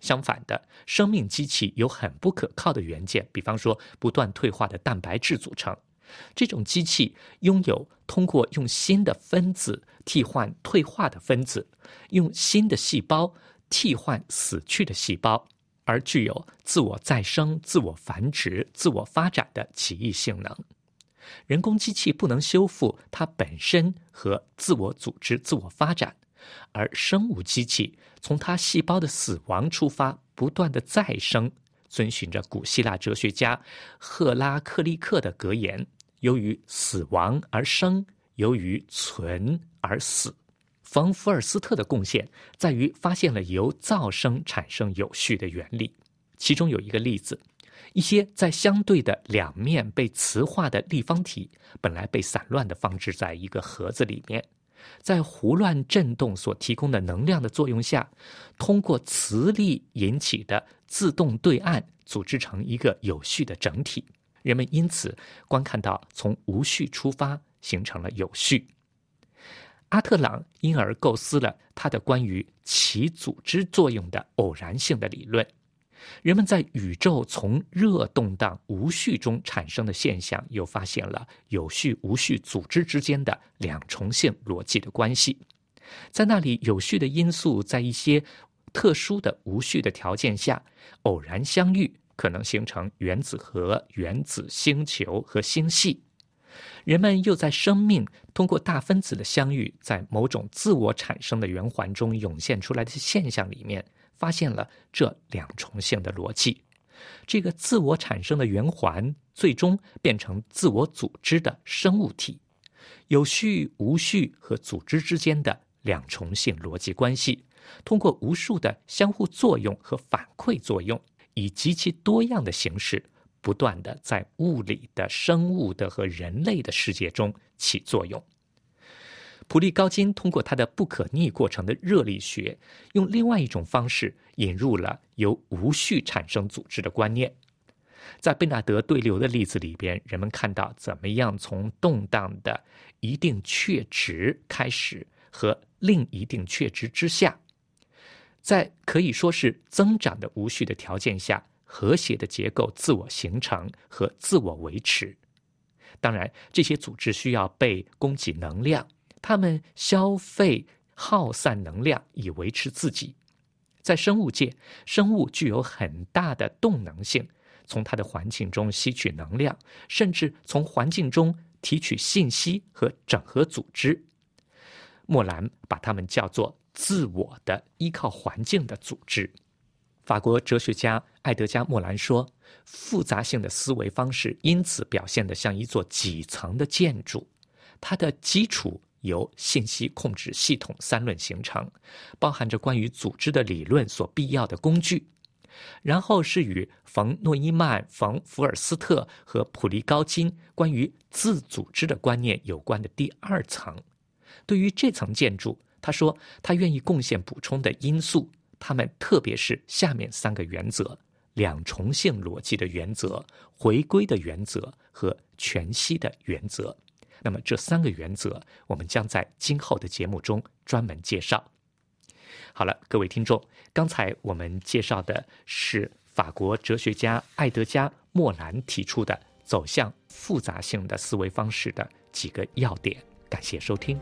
[SPEAKER 5] 相反的，生命机器有很不可靠的元件，比方说不断退化的蛋白质组成。这种机器拥有通过用新的分子替换退化的分子，用新的细胞替换死去的细胞，而具有自我再生、自我繁殖、自我发展的奇异性能。人工机器不能修复它本身和自我组织、自我发展，而生物机器从它细胞的死亡出发，不断的再生，遵循着古希腊哲学家赫拉克利克的格言：由于死亡而生，由于存而死。冯·福尔斯特的贡献在于发现了由噪声产生有序的原理。其中有一个例子，一些在相对的两面被磁化的立方体，本来被散乱地放置在一个盒子里面，在胡乱振动所提供的能量的作用下，通过磁力引起的自动对岸组织成一个有序的整体。人们因此观看到从无序出发形成了有序。阿特朗因而构思了他的关于其组织作用的偶然性的理论。人们在宇宙从热动荡无序中产生的现象，又发现了有序无序组织之间的两重性逻辑的关系。在那里，有序的因素在一些特殊的无序的条件下偶然相遇，可能形成原子核、原子星球和星系。人们又在生命通过大分子的相遇，在某种自我产生的圆环中涌现出来的现象里面，发现了这两重性的逻辑。这个自我产生的圆环最终变成自我组织的生物体。有序、无序和组织之间的两重性逻辑关系，通过无数的相互作用和反馈作用，以极其多样的形式不断地在物理的、生物的和人类的世界中起作用。普利高金通过他的不可逆过程的热力学，用另外一种方式引入了由无序产生组织的观念。在贝纳德对流的例子里边，人们看到怎么样从动荡的一定确值开始和另一定确值之下，在可以说是增长的无序的条件下，和谐的结构自我形成和自我维持。当然，这些组织需要被供给能量，它们消费耗散能量以维持自己。在生物界，生物具有很大的动能性，从它的环境中吸取能量，甚至从环境中提取信息和整合组织。莫兰把它们叫做自我的依靠环境的组织。法国哲学家艾德加·莫兰说，复杂性的思维方式因此表现得像一座几层的建筑，它的基础由信息控制系统三论形成，包含着关于组织的理论所必要的工具，然后是与冯诺依曼、冯福尔斯特和普利高金关于自组织的观念有关的第二层。对于这层建筑，他说他愿意贡献补充的因素，他们特别是下面三个原则：两重性逻辑的原则、回归的原则和全息的原则。那么这三个原则，我们将在今后的节目中专门介绍。好了，各位听众，刚才我们介绍的是法国哲学家艾德加·莫兰提出的走向复杂性的思维方式的几个要点。感谢收听。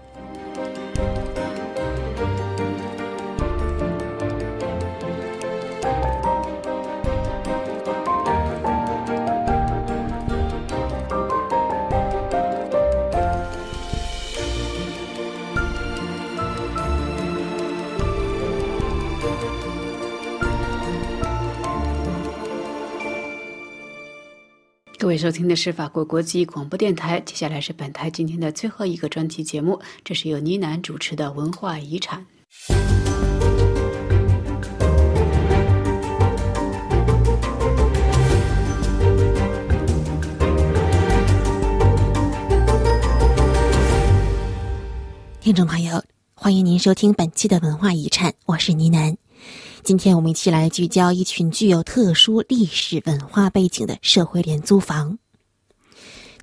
[SPEAKER 1] 各位收听的是法国国际广播电台，接下来是本台今天的最后一个专题节目，这是由倪楠主持的文化遗产。
[SPEAKER 10] 听众朋友，欢迎您收听本期的文化遗产，我是倪楠。今天我们一起来聚焦一群具有特殊历史文化背景的社会廉租房。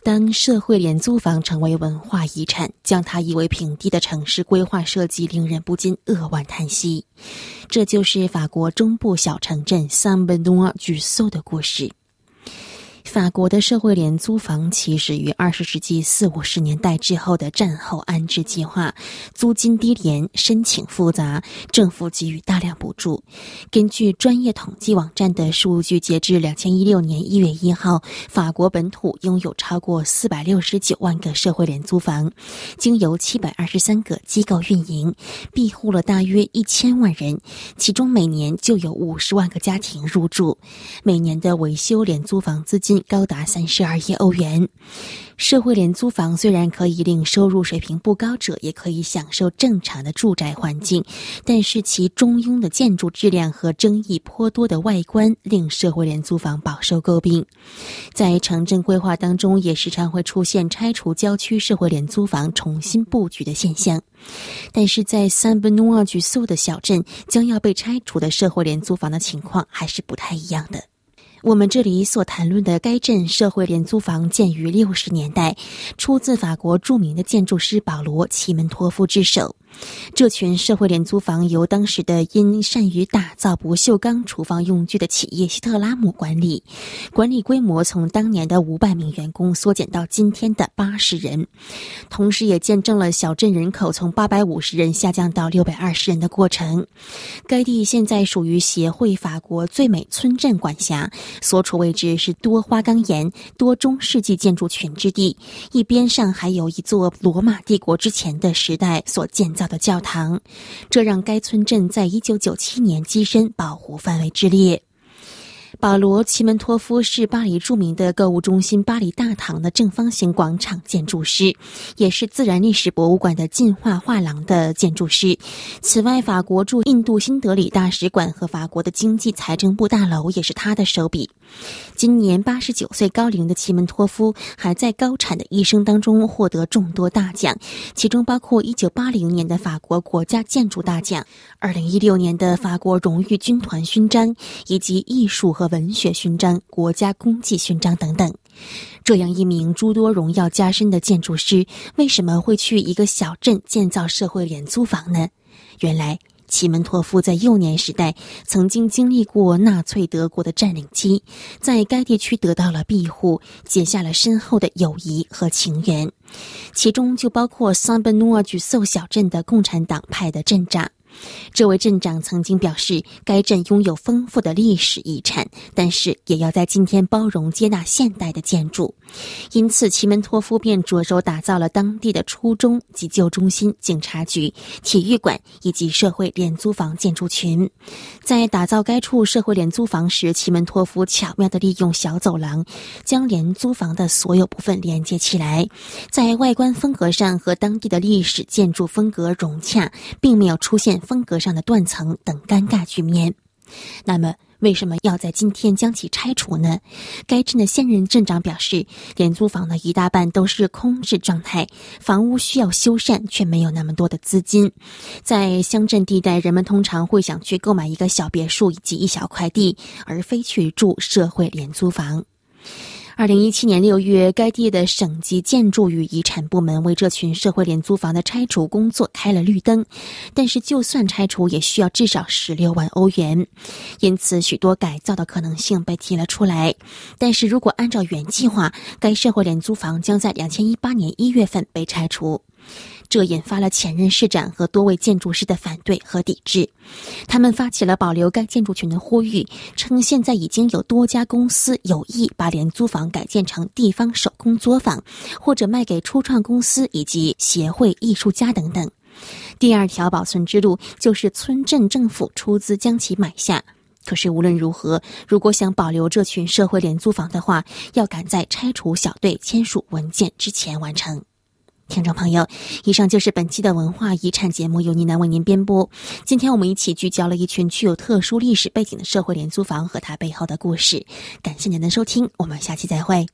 [SPEAKER 10] 当社会廉租房成为文化遗产，将它夷为平地的城市规划设计令人不禁扼腕叹息。这就是法国中部小城镇桑本东尔举索的故事。法国的社会廉租房起始于二十世纪四五十年代之后的战后安置计划，租金低廉，申请复杂，政府给予大量补助。根据专业统计网站的数据，截至二零一六年一月一号，法国本土拥有超过四百六十九万个社会廉租房，经由七百二十三个机构运营，庇护了大约一千万人，其中每年就有五十万个家庭入住，每年的维修廉租房资金高达三十二亿欧元。社会廉租房虽然可以令收入水平不高者也可以享受正常的住宅环境，但是其中庸的建筑质量和争议颇多的外观令社会廉租房饱受诟病。在城镇规划当中，也时常会出现拆除郊区社会廉租房重新布局的现象。但是在桑本东尔举索的小镇，将要被拆除的社会廉租房的情况还是不太一样的。我们这里所谈论的该镇社会廉租房建于六十年代，出自法国著名的建筑师保罗·齐门托夫之手。这群社会廉租房由当时的因善于打造不锈钢厨房用具的企业希特拉姆管理，管理规模从当年的五百名员工缩减到今天的八十人，同时也见证了小镇人口从八百五十人下降到六百二十人的过程。该地现在属于协会法国最美村镇管辖，所处位置是多花岗岩、多中世纪建筑群之地，一边上还有一座罗马帝国之前的时代所建造的教堂，这让该村镇在一九九七年跻身保护范围之列。保罗·齐门托夫是巴黎著名的购物中心巴黎大堂的正方形广场建筑师，也是自然历史博物馆的进化画廊的建筑师。此外，法国驻印度新德里大使馆和法国的经济财政部大楼也是他的手笔。今年八十九岁高龄的齐门托夫还在高产的一生当中获得众多大奖，其中包括一九八零年的法国国家建筑大奖、二零一六年的法国荣誉军团勋章，以及艺术和文学勋章、国家功绩勋章等等。这样一名诸多荣耀加身的建筑师，为什么会去一个小镇建造社会廉租房呢？原来齐门托夫在幼年时代曾经经历过纳粹德国的占领期，在该地区得到了庇护，结下了深厚的友谊和情缘，其中就包括桑本诺尔举索小镇的共产党派的镇长。这位镇长曾经表示，该镇拥有丰富的历史遗产，但是也要在今天包容接纳现代的建筑。因此齐门托夫便着手打造了当地的初中、急救中心、警察局、体育馆以及社会廉租房建筑群。在打造该处社会廉租房时，齐门托夫巧妙地利用小走廊将廉租房的所有部分连接起来，在外观风格上和当地的历史建筑风格融洽，并没有出现风格上的断层等尴尬局面。那么为什么要在今天将其拆除呢？该镇的现任镇长表示，廉租房的一大半都是空置状态，房屋需要修缮，却没有那么多的资金。在乡镇地带，人们通常会想去购买一个小别墅以及一小块地，而非去住社会廉租房。二零一七年六月，该地的省级建筑与遗产部门为这群社会廉租房的拆除工作开了绿灯，但是就算拆除也需要至少十六万欧元，因此许多改造的可能性被提了出来。但是如果按照原计划，该社会廉租房将在二零一八年一月份被拆除。这引发了前任市长和多位建筑师的反对和抵制，他们发起了保留该建筑群的呼吁，称现在已经有多家公司有意把廉租房改建成地方手工作坊，或者卖给初创公司以及协会艺术家等等。第二条保存之路就是村镇政府出资将其买下。可是无论如何，如果想保留这群社会廉租房的话，要赶在拆除小队签署文件之前完成。听众朋友，以上就是本期的文化遗产节目，由妮南为您编播。今天我们一起聚焦了一群具有特殊历史背景的社会廉租房和它背后的故事。感谢您的收听，我们下期再会。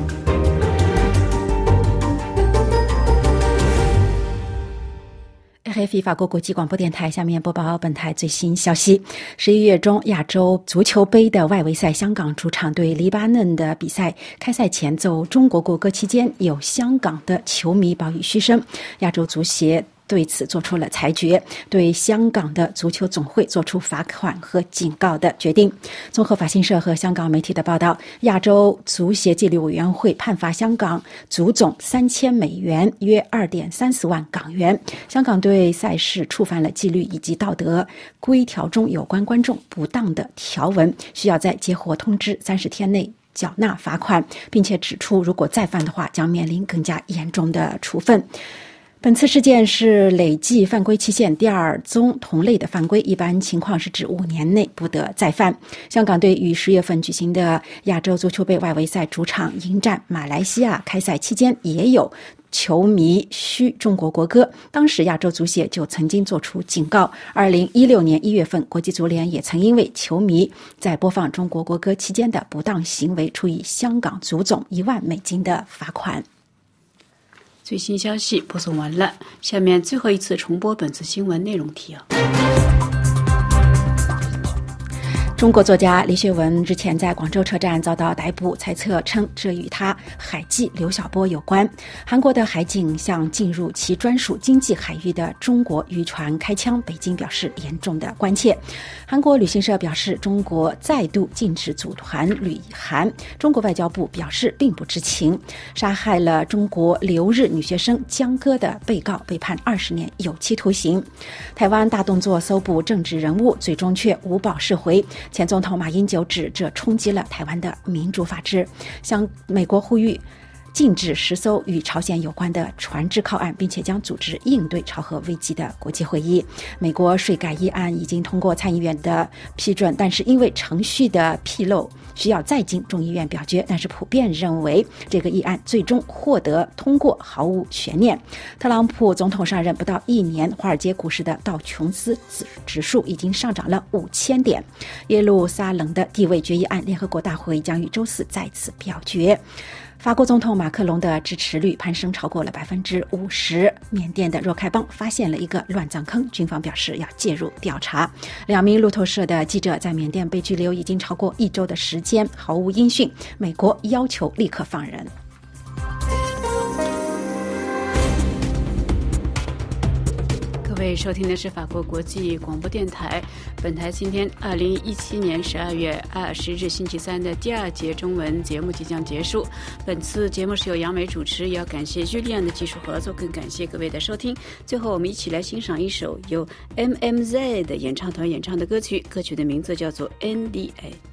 [SPEAKER 1] R
[SPEAKER 2] R F I 法国国际广播电台，下面播报本台最新消息。十一月中，亚洲足球杯的外围赛，香港主场对黎巴嫩的比赛开赛前奏中国国歌期间，有香港的球迷报以嘘声。亚洲足协对此做出了裁决，对香港的足球总会做出罚款和警告的决定。综合法新社和香港媒体的报道，亚洲足协纪律委员会判罚香港足总三千美元，约二点三四万港元。香港对赛事触犯了纪律以及道德规条中有关观众不当的条文，需要在接获通知三十天内缴纳罚款，并且指出如果再犯的话，将面临更加严重的处分。本次事件是累计犯规期限第二宗同类的犯规，一般情况是指五年内不得再犯。香港队于十月份举行的亚洲足球杯外围赛主场迎战马来西亚，开赛期间也有球迷嘘中国国歌，当时亚洲足协就曾经做出警告。二零一六年一月份，国际足联也曾因为球迷在播放中国国歌期间的不当行为，处以香港足总一万美金的罚款。
[SPEAKER 1] 最新消息播送完了，下面最后一次重播本次新闻内容提要。
[SPEAKER 2] 中国作家李学文日前在广州车站遭到逮捕，猜测称这与他海记刘晓波有关。韩国的海警向进入其专属经济海域的中国渔船开枪，北京表示严重的关切。韩国旅行社表示，中国再度禁止组团旅韩，中国外交部表示并不知情。杀害了中国留日女学生江歌的被告被判二十年有期徒刑。台湾大动作搜捕政治人物，最终却无保释回。前总统马英九指这冲击了台湾的民主法治，向美国呼吁禁止十艘与朝鲜有关的船只靠岸，并且将组织应对朝核危机的国际会议。美国税改议案已经通过参议院的批准，但是因为程序的纰漏，需要再经众议院表决，但是普遍认为这个议案最终获得通过毫无悬念。特朗普总统上任不到一年，华尔街股市的道琼斯指数已经上涨了五千点。耶路撒冷的地位决议案，联合国大会将于周四再次表决。法国总统马克龙的支持率攀升超过了百分之五十。缅甸的若开邦发现了一个乱葬坑，军方表示要介入调查。两名路透社的记者在缅甸被拘留已经超过一周的时间，毫无音讯。美国要求立刻放人。
[SPEAKER 1] 各位收听的是法国国际广播电台，本台今天二零一七年十二月二十日星期三的第二节中文节目即将结束。本次节目是由杨梅主持，也要感谢居利安的技术合作，更感谢各位的收听。最后我们一起来欣赏一首由 M M Z 的演唱团演唱的歌曲，歌曲的名字叫做 N D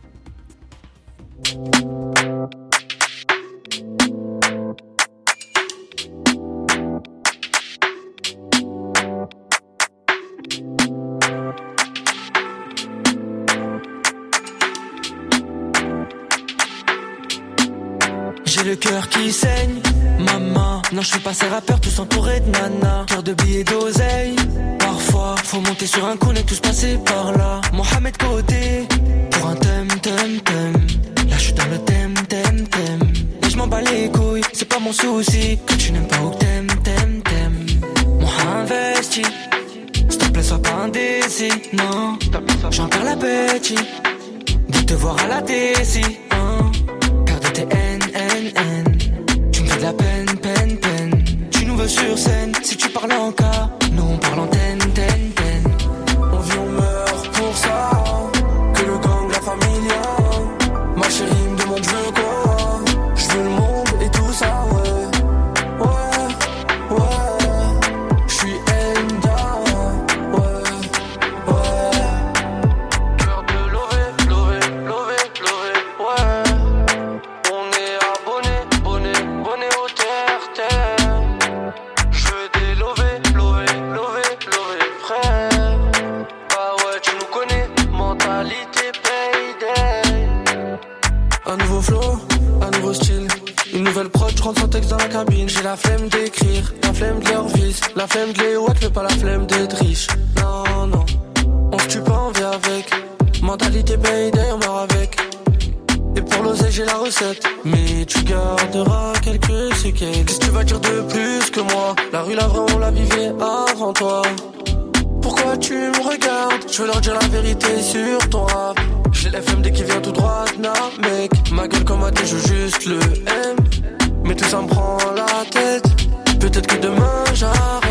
[SPEAKER 11] A。J'ai le cœur qui saigne, maman. Non, je suis pas ces rappeurs tous entourés de nana. Cœur de billets d'oseille. Parfois, faut monter sur un cône et tous passer par là. Mohamed côté, pour un thème, thème, thème. Là, je suis dans le thème, thème, thème. Et je m'en bats les couilles, c'est pas mon souci. Que tu n'aimes pas ou que t'aimes, t'aimes, t'aimes. Moi, investi. S'il te plaît, sois pas indécis, non. J'en perds l'appétit de te voir à la T-C, hein. Perdre tes haines. Tu me fais de la peine, peine, peine. Tu nous veux sur scène, si tu parles en cas, nous on parle en ten, ten, ten. On vit, on meurt pour ça. Que le gang, la familia. Ma chérie me demande je veux quoi. Je veux le monde et tout ça, ouais. Ouais, ouais. Je suis Enda, ouais, ouais. Cœur de lové, lové, lové, lové, ouais. Sans texte dans la cabine, j'ai la flemme d'écrire, la flemme de leur vis, la flemme de les watts, mais pas la flemme d'être riche. Non, non, on se tue pas, on vit avec. Mentalité payday, on meurt avec. Et pour l'oseille, j'ai la recette, mais tu garderas quelques intriqué. Qu'est-ce que tu vas dire de plus que moi? La rue, la vraie, on la vivait avant toi. Pourquoi tu me regardes? Je veux leur dire la vérité sur ton rap. J'ai l'F M D qui vient tout droit, nah mec. Ma gueule comme a dit, je joue juste le M. Mais tout ça me prend la tête. Peut-être que demain j'arrête.